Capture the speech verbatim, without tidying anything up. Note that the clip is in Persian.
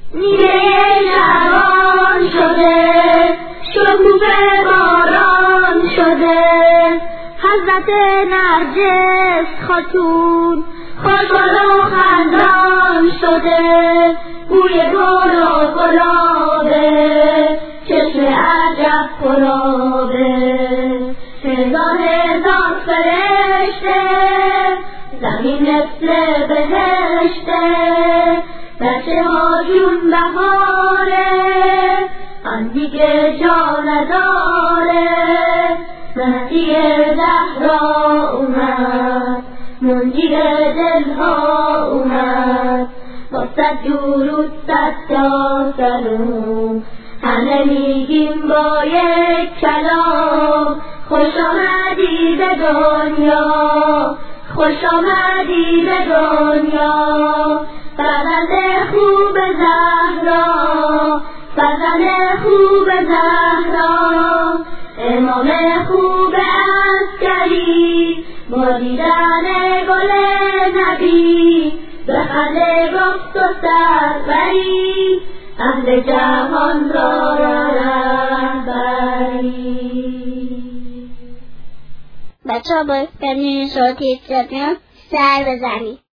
نیره شبان شده، شکوفه باران شده، حضرت نرجس خاتون خوشحال و خندان شده، بوی گل و گلابه، چشم عجب خرابه، هزار هزار فرشته، زمین مثل بهشته، بچه ها جون بهاره، آن دیگه جا نداره، مهدی زهرا اومد، منجی دلها اومد، با صد درود صد تا سلام، همه میگیم با یک کلام، خوش آمدی به دنیا، خوش آمدی به دنیا، فرزند خوب زهرا، فرزند خوب زهرا، امام خوب عسکری، با دیدن گل نبی، به خنده گفت و سربری، اهل جهان را رهبری. بچه ها باید برنیم صوتی سر بزنی.